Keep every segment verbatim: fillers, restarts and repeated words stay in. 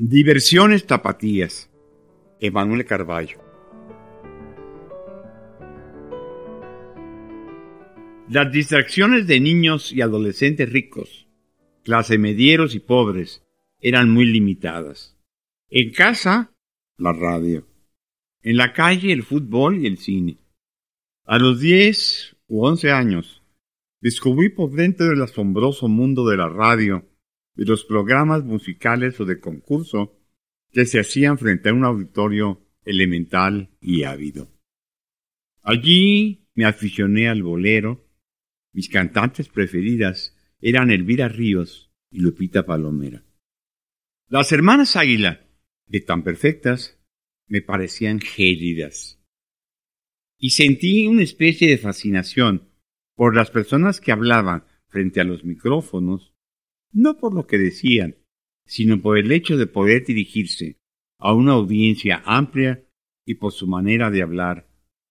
Diversiones tapatías. Emanuel Carballo. Las distracciones de niños y adolescentes ricos, clase medieros y pobres, eran muy limitadas. En casa, la radio. En la calle, el fútbol y el cine. A los diez u once años, descubrí por dentro del asombroso mundo de la radio, de los programas musicales o de concurso que se hacían frente a un auditorio elemental y ávido. Allí me aficioné al bolero. Mis cantantes preferidas eran Elvira Ríos y Lupita Palomera. Las hermanas Águila, de tan perfectas, me parecían gélidas. Y sentí una especie de fascinación por las personas que hablaban frente a los micrófonos, no por lo que decían, sino por el hecho de poder dirigirse a una audiencia amplia y por su manera de hablar.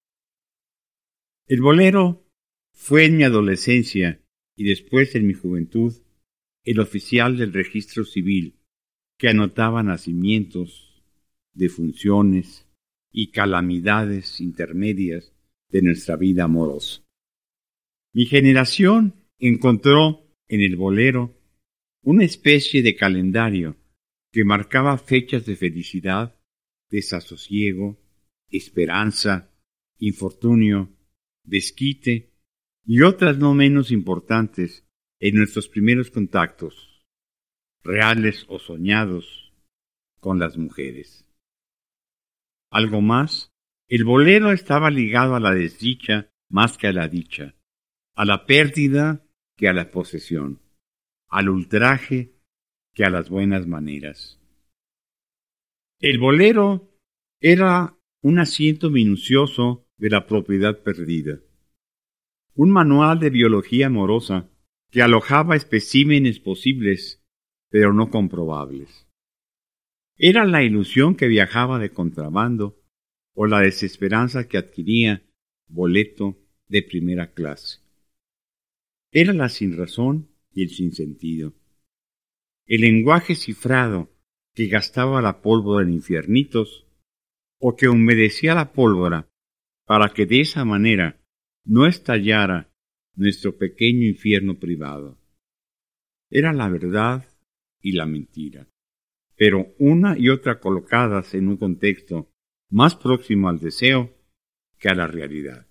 El bolero fue en mi adolescencia y después en mi juventud el oficial del registro civil que anotaba nacimientos, defunciones y calamidades intermedias de nuestra vida amorosa. Mi generación encontró en el bolero una especie de calendario que marcaba fechas de felicidad, desasosiego, esperanza, infortunio, desquite y otras no menos importantes en nuestros primeros contactos, reales o soñados, con las mujeres. Algo más, el bolero estaba ligado a la desdicha más que a la dicha, a la pérdida que a la posesión, al ultraje que a las buenas maneras. El bolero era un asiento minucioso de la propiedad perdida, un manual de biología amorosa que alojaba especímenes posibles, pero no comprobables. Era la ilusión que viajaba de contrabando o la desesperanza que adquiría boleto de primera clase. Era la sinrazón y el sinsentido. El lenguaje cifrado que gastaba la pólvora en infiernitos o que humedecía la pólvora para que de esa manera no estallara nuestro pequeño infierno privado. Era la verdad y la mentira, pero una y otra colocadas en un contexto más próximo al deseo que a la realidad.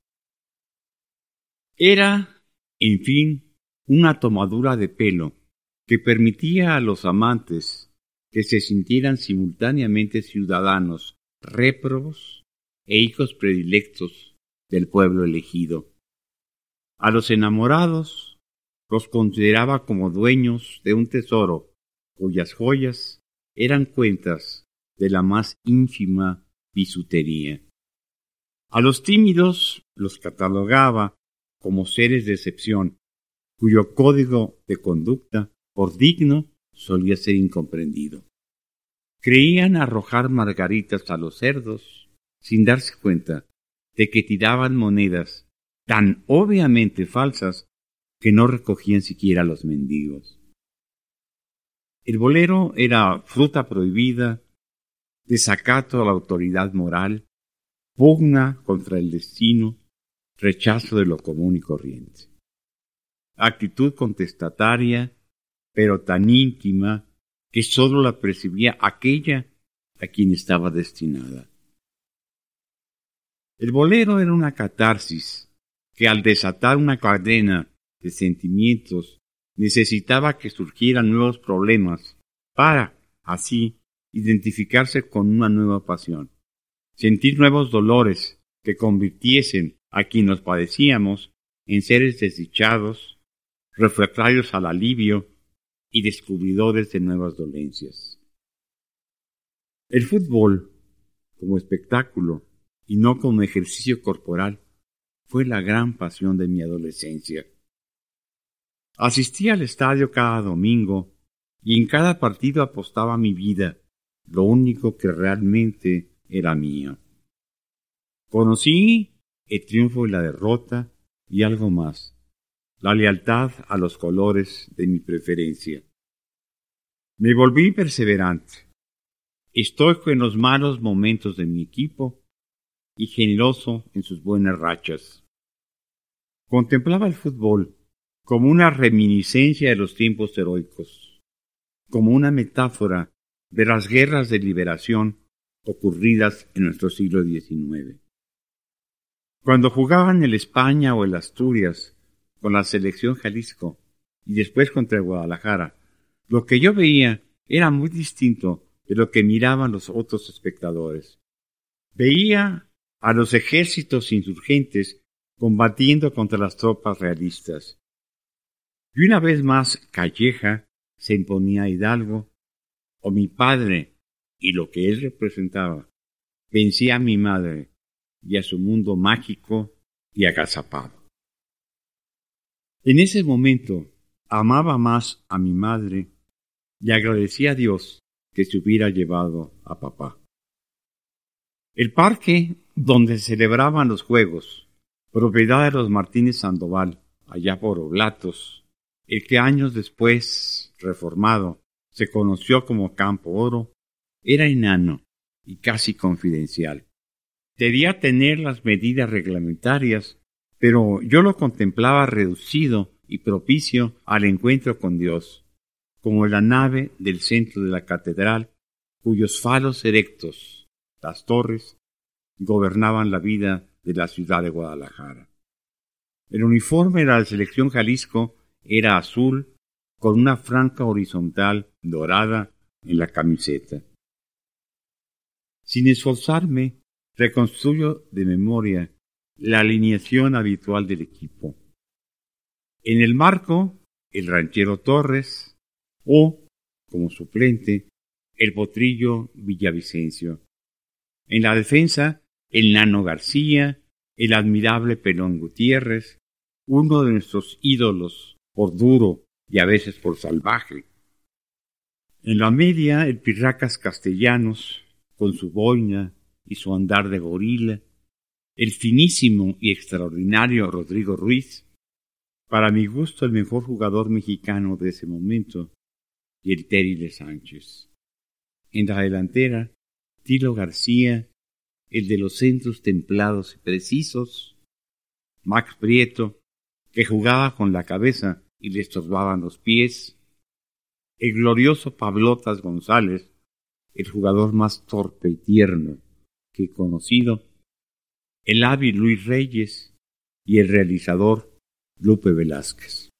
Era, en fin, una tomadura de pelo que permitía a los amantes que se sintieran simultáneamente ciudadanos réprobos e hijos predilectos del pueblo elegido. A los enamorados los consideraba como dueños de un tesoro cuyas joyas eran cuentas de la más ínfima bisutería. A los tímidos los catalogaba como seres de excepción, cuyo código de conducta, por digno, solía ser incomprendido. Creían arrojar margaritas a los cerdos sin darse cuenta de que tiraban monedas tan obviamente falsas que no recogían siquiera los mendigos. El bolero era fruta prohibida, desacato a la autoridad moral, pugna contra el destino, rechazo de lo común y corriente. Actitud contestataria, pero tan íntima que sólo la percibía aquella a quien estaba destinada. El bolero era una catarsis que al desatar una cadena de sentimientos necesitaba que surgieran nuevos problemas para, así, identificarse con una nueva pasión, sentir nuevos dolores que convirtiesen a quienes los padecíamos en seres desdichados, refractarios al alivio y descubridores de nuevas dolencias. El fútbol, como espectáculo y no como ejercicio corporal, fue la gran pasión de mi adolescencia. Asistía al estadio cada domingo y en cada partido apostaba mi vida, lo único que realmente era mío. Conocí el triunfo y la derrota y algo más, la lealtad a los colores de mi preferencia. Me volví perseverante, estoico en los malos momentos de mi equipo y generoso en sus buenas rachas. Contemplaba el fútbol como una reminiscencia de los tiempos heroicos, como una metáfora de las guerras de liberación ocurridas en nuestro siglo diecinueve. Cuando jugaban el España o el Asturias con la selección Jalisco y después contra el Guadalajara, lo que yo veía era muy distinto de lo que miraban los otros espectadores. Veía a los ejércitos insurgentes combatiendo contra las tropas realistas. Y una vez más Calleja se imponía a Hidalgo, o mi padre y lo que él representaba vencía a mi madre y a su mundo mágico y agazapado. En ese momento amaba más a mi madre y agradecía a Dios que se hubiera llevado a papá. El parque donde se celebraban los juegos, propiedad de los Martínez Sandoval, allá por Oblatos, el que años después, reformado, se conoció como Campo Oro, era enano y casi confidencial. Debía tener las medidas reglamentarias, pero yo lo contemplaba reducido y propicio al encuentro con Dios, como la nave del centro de la catedral, cuyos faros erectos, las torres, gobernaban la vida de la ciudad de Guadalajara. El uniforme de la selección Jalisco era azul, con una franja horizontal dorada en la camiseta. Sin esforzarme, reconstruyo de memoria la alineación habitual del equipo. En el marco, el ranchero Torres o, como suplente, el potrillo Villavicencio. En la defensa, el Nano García, el admirable Pelón Gutiérrez, uno de nuestros ídolos por duro y a veces por salvaje. En la media, el Pirracas Castellanos, con su boina y su andar de gorila, el finísimo y extraordinario Rodrigo Ruiz, para mi gusto el mejor jugador mexicano de ese momento, y el Terile Sánchez. En la delantera, Tilo García, el de los centros templados y precisos, Max Prieto, que jugaba con la cabeza y le estorbaban los pies, el glorioso Pablotas González, el jugador más torpe y tierno que he conocido, el hábil Luis Reyes y el realizador Lupe Velázquez.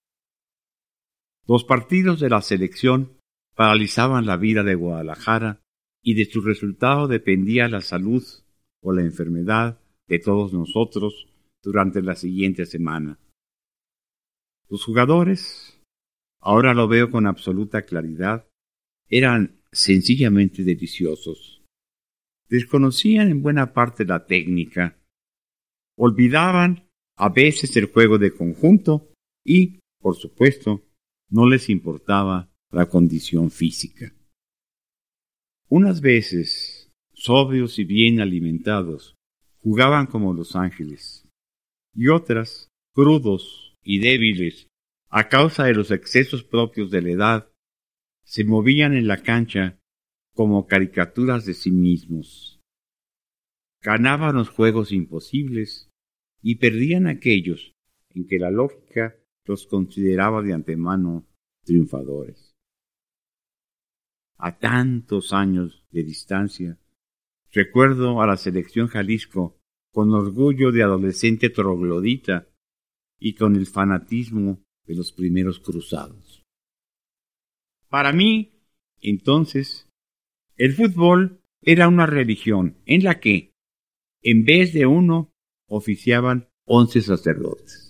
Los partidos de la selección paralizaban la vida de Guadalajara y de su resultado dependía la salud o la enfermedad de todos nosotros durante la siguiente semana. Los jugadores, ahora lo veo con absoluta claridad, eran sencillamente deliciosos. Desconocían en buena parte la técnica, olvidaban a veces el juego de conjunto y, por supuesto, no les importaba la condición física. Unas veces, sobrios y bien alimentados, jugaban como los ángeles, y otras, crudos y débiles, a causa de los excesos propios de la edad, se movían en la cancha como caricaturas de sí mismos. Ganaban los juegos imposibles y perdían aquellos en que la lógica los consideraba de antemano triunfadores. A tantos años de distancia, recuerdo a la selección Jalisco con orgullo de adolescente troglodita y con el fanatismo de los primeros cruzados. Para mí, entonces, el fútbol era una religión en la que, en vez de uno, oficiaban once sacerdotes.